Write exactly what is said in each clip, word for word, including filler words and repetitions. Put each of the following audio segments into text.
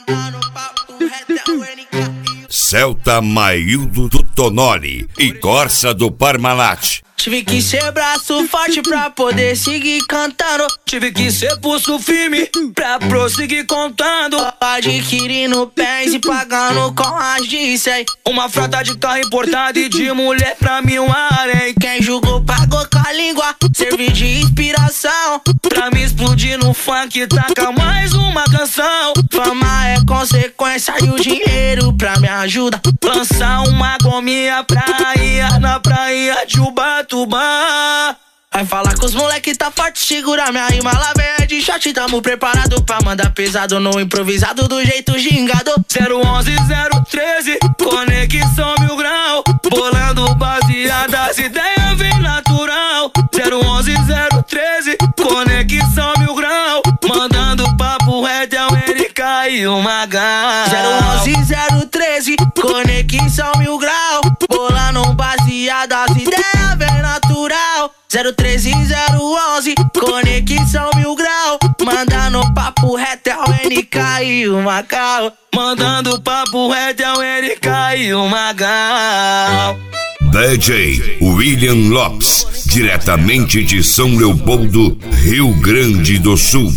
Celta Maildo do Tonoli e Corsa do Parmalat. Tive que ser braço forte pra poder seguir cantando. Tive que ser pulso firme pra prosseguir contando. Adquirindo pés e pagando com as de cem. Uma frota de carro importado e de mulher pra mim um harém. Quem julgou pagou com a língua, serve de inspiração pra me explodir no funk, taca mais uma canção. Fama é consequência e o dinheiro pra me ajudar. Lançar uma gominha pra ir na praia de Ubatuba. Vai falar com os moleque tá forte, segura minha rima, lá vem é de shot. Tamo preparado pra mandar pesado no improvisado do jeito gingado. Zero onze, zero treze, conexão mil grau. Bolando baseadas, ideia vem natural. Zero onze, zero treze, conexão mil grau. Mandando papo reto, é o N K e o Magal. Zero onze, zero treze, conexão mil grau. Bolando baseadas, ideia vem natural. Zero treze, zero onze, conexão mil grau. Mandando papo reto, é o N K e o Magal. Mandando papo reto, é o N K e o Magal. D J William Lopes, diretamente de São Leopoldo, Rio Grande do Sul.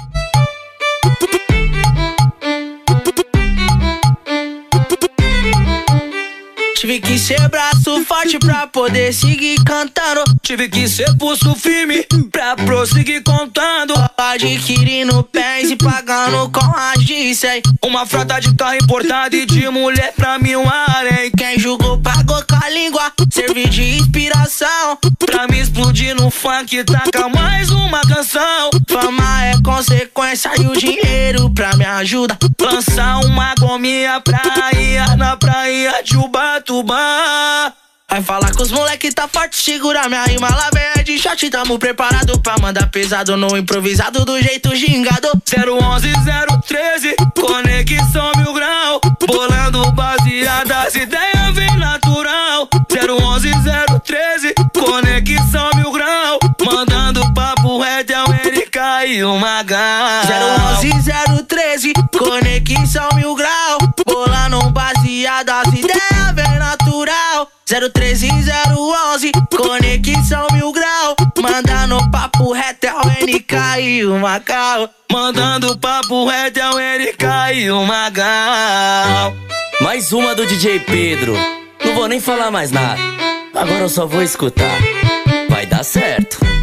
Tive que ser braço forte pra poder seguir cantando. Tive que ser pulso firme pra prosseguir contando. Adquirindo pés e pagando com as de cem. Uma frota de carro importado e de mulher pra mim um harém. Quem julgou pagou com a língua, serve de inspiração pra me explodir no funk, taca mais uma canção. Fama é consequência e o dinheiro pra me ajudar. Lançar uma gominha pra ir na praia de Ubatuba. Vai falar com os moleque tá forte, segura minha rima, lá vem é de shot. Tamo preparado pra mandar pesado no improvisado do jeito gingado. Zero onze, zero treze, conexão mil grau. Bolando baseadas, ideia vem natural. Zero onze, zero treze, conexão mil grau. Mandando papo reto, é o N K e o Magal. Zero onze, zero treze, conexão mil grau. Bolando baseadas, ideia vem natural. Zero treze, zero onze, conexão mil grau. Mandando papo reto, é o N K e o Magal. Mandando papo reto, é o N K e o Magal. Mais uma do D J Pedro. Não vou nem falar mais nada, agora eu só vou escutar. Vai dar certo.